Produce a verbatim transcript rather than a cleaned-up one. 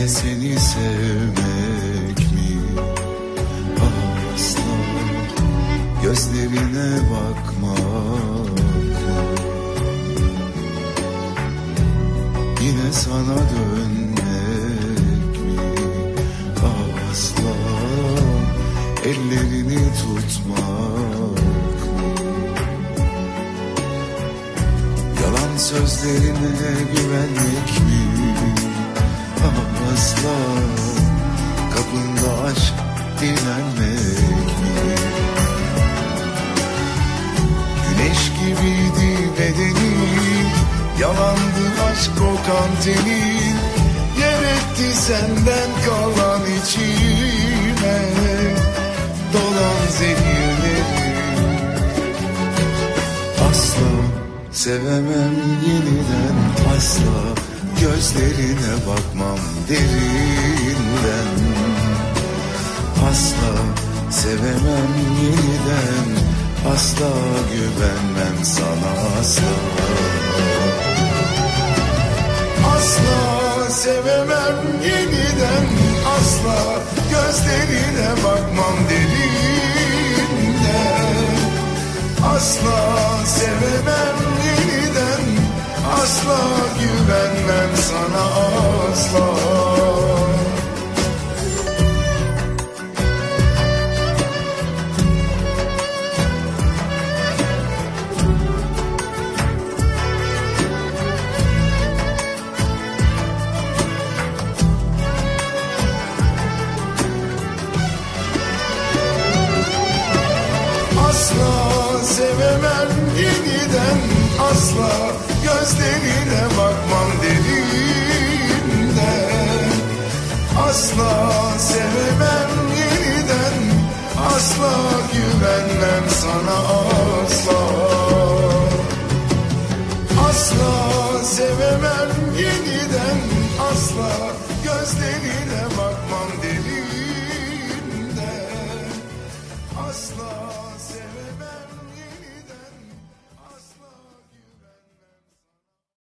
Yine seni sevmek mi? Asla gözlerine bakmak mı? Yine sana dönmek mi? Asla ellerini tutmak mı? Yalan sözlerine güvenmek mi? Asla kapında aşk dilenmek mi? Güneş gibiydi bedenin, yalandı aşk kokan tenin. Yer etti senden kalan içime dolan zehirleri. Asla sevemem yeniden, asla gözlerine bakmam derinden. Asla sevemem yeniden, asla güvenmem sana asla. Asla sevemem yeniden, asla gözlerine bakmam derinden. Asla sevemem yeniden, asla güvenmem sana asla. Asla sevemem yeniden, asla gözlerine bakmam derinden. Asla sevemem yeniden, asla güvenmem sana asla. Asla sevemem yeniden, asla gözlerine bakmam derinden. Asla